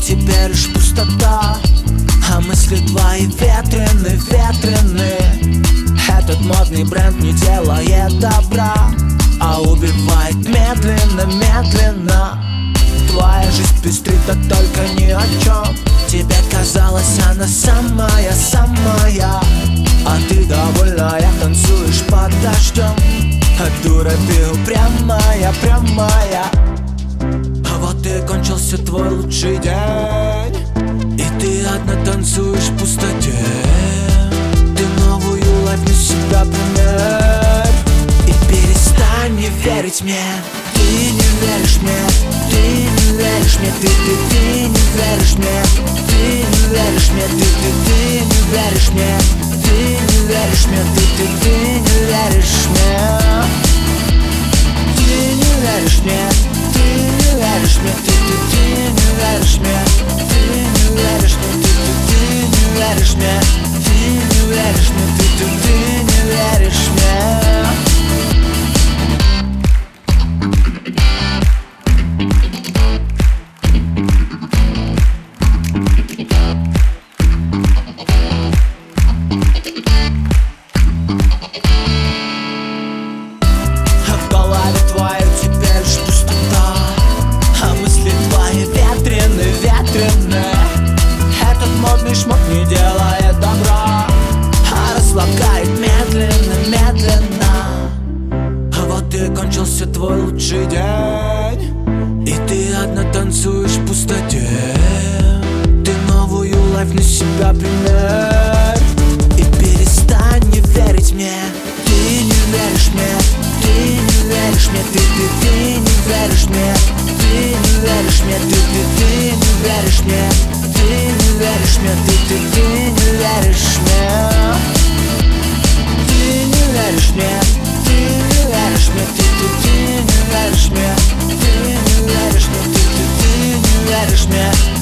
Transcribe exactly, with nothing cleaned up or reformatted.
теперь лишь пустота, а мысли твои ветрены, ветрены. Этот модный бренд не делает добра, а убивает медленно, медленно. Твоя жизнь пестрит, а только ни о чем. Тебе казалось, она самая, самая, а ты довольная, танцуешь под дождем. А дура ты упрямая, прямая. А вот и кончился твой лучший день, и ты одна танцуешь в пустоте. Ты новую лайф на себя примерь и перестань не верить мне. Ты не веришь мне, ты не веришь мне, ты, ты, ты не веришь мне, ты не веришь мне, ты, ты, ты не веришь мне, ты не веришь мне, ты, ты, ты не веришь мне, ты не веришь мне, ты не веришь мне, ты, ты, ты не веришь мне, ты не веришь мне, ты, ты, ты не веришь мне, ты не веришь мне, ты, ты, ты не веришь мне. Этот модный шмот не делает добра, а расслабляет медленно, медленно. А вот и кончился твой лучший день, и ты одна танцуешь в пустоте. Ты новую лайф на себя примерь и перестань не верить мне. Ты не веришь мне, ты не веришь мне, ты, ты, ты не веришь мне, ты не веришь мне, ты, ты, ты не веришь мне, ты не веришь мне, ты, ты, ты не веришь мне, ты не веришь мне, ты не веришь мне, ты, ты, ты не веришь мне, ты не веришь мне, ты, ты, ты не веришь мне.